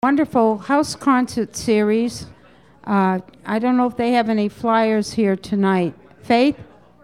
Wonderful house concert series. I don't know if they have any flyers here tonight. Faith?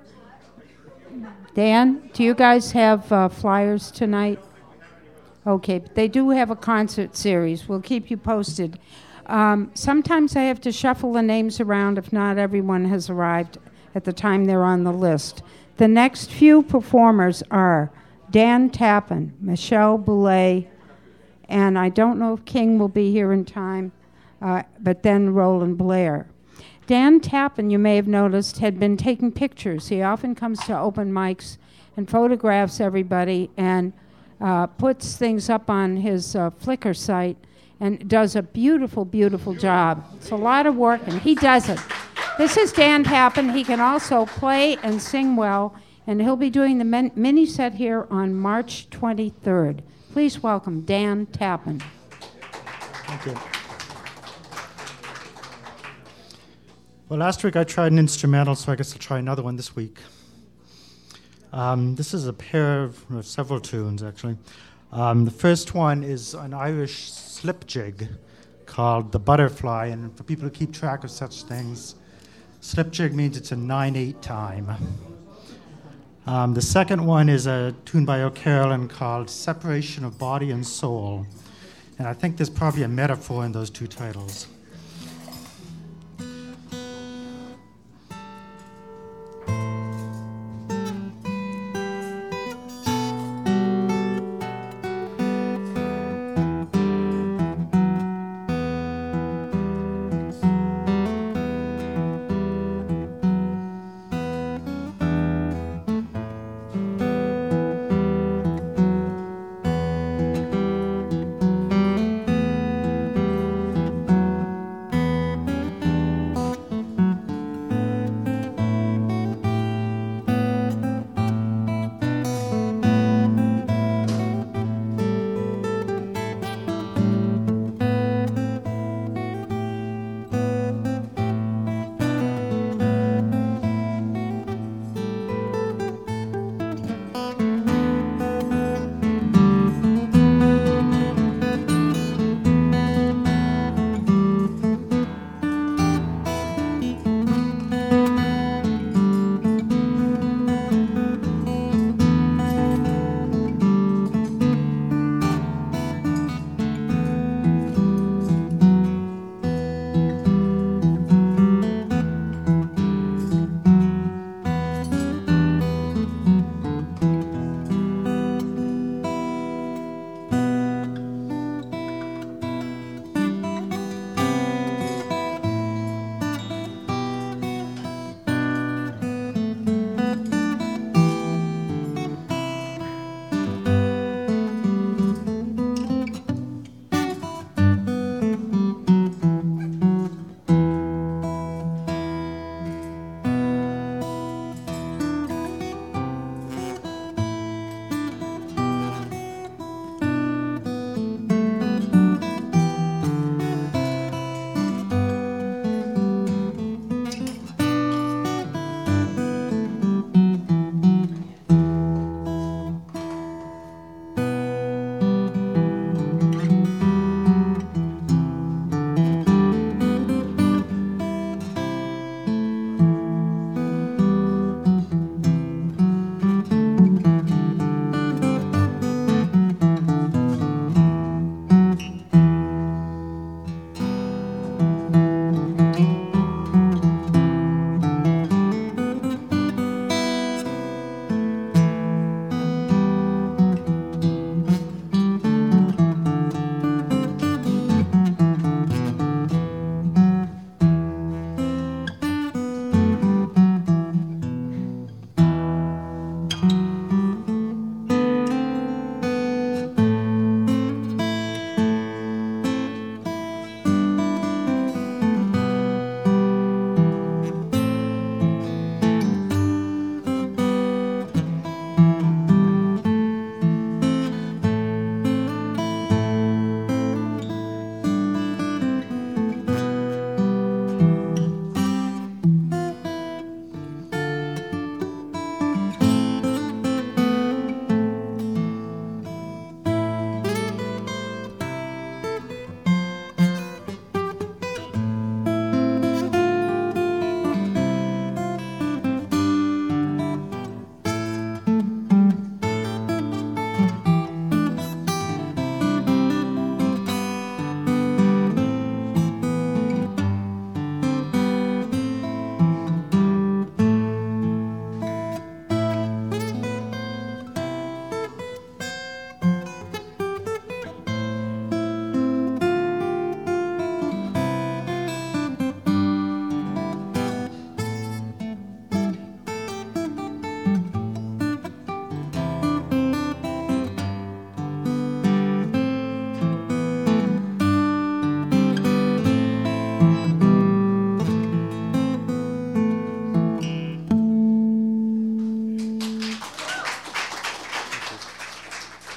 Dan, do you guys have flyers tonight? Okay, but they do have a concert series. We'll keep you posted. Sometimes I have to shuffle the names around if not everyone has arrived at the time they're on the list. The next few performers are Dan Tappan, Michelle Boulay, and I don't know if King will be here in time, but then Roland Blair. Dan Tappan, you may have noticed, had been taking pictures. He often comes to open mics and photographs everybody and puts things up on his Flickr site and does a beautiful, beautiful job. It's a lot of work, and he does it. This is Dan Tappan. He can also play and sing well, and he'll be doing the mini set here on March 23rd. Please welcome Dan Tappan. Thank you. Well, last week I tried an instrumental, so I guess I'll try another one this week. This is a pair of several tunes, actually. The first one is an Irish slip jig called The Butterfly, and for people who keep track of such things, slip jig means it's a 9/8 time. The second one is a tune by O'Carolan called Separation of Body and Soul. And I think there's probably a metaphor in those two titles.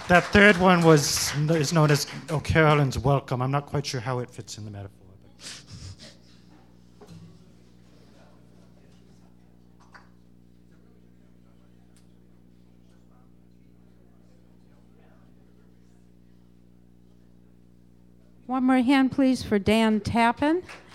That third one is known as O'Carolyn's Welcome. I'm not quite sure how it fits in the metaphor. One more hand, please, for Dan Tappan.